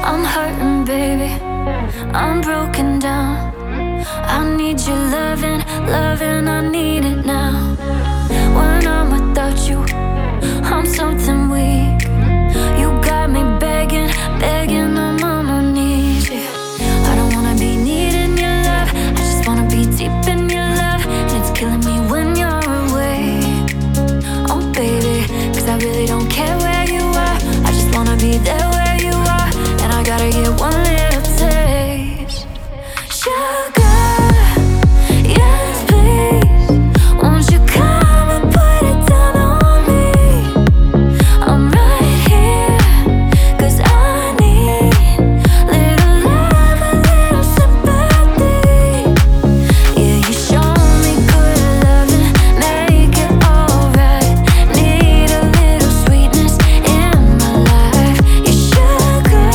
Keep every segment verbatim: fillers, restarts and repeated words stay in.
I'm hurting, baby, I'm broken down. I need your loving, loving, I need it now. When I'm without you, I'm something weak. You got me begging, begging, I'm on my knees, yeah. I don't wanna be needing your love, I just wanna be deep in your love. And it's killing me when you're away. Oh baby, cause I really don't care where you are, I just wanna be there where you are. And I gotta get one little taste. Sugar, yes please, won't you come and put it down on me? I'm right here, cause I need little love, a little sympathy. Yeah, you show me good loving, make it alright. Need a little sweetness in my life. You sugar,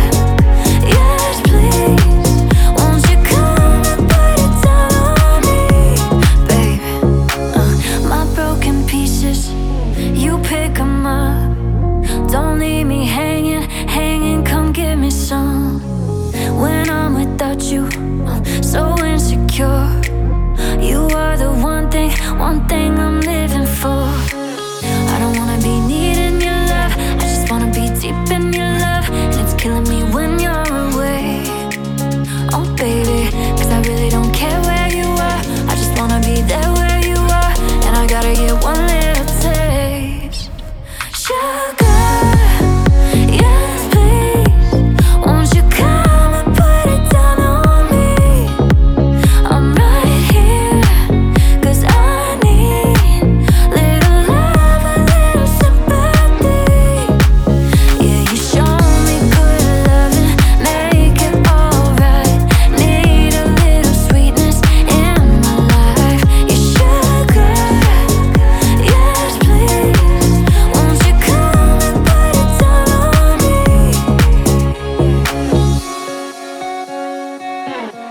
yes please, won't you come and put it down on me? Baby, uh, my broken pieces, you pick 'em up. Don't leave me hanging, hanging, come give me some. When I'm without you, I'm so insecure. You are the one thing, one thing I'm living for. I don't wanna be needing your love, I just wanna be deep in your love. And it's killing me when you're away. Oh baby, cause I really don't care where you are, I just wanna be there where you are. And I gotta get one little taste. Sugar, yes please, won't you come and put it down on me? I'm right here, cause I need little love, a little sympathy. Yeah, you show me good loving, make it alright. Need a little sweetness in my life. You sugar, yes please, won't you come and put it down on me?